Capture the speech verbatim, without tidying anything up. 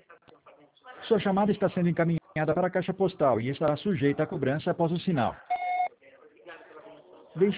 Sua chamada está sendo encaminhada para a caixa postal e estará sujeita à cobrança após o sinal.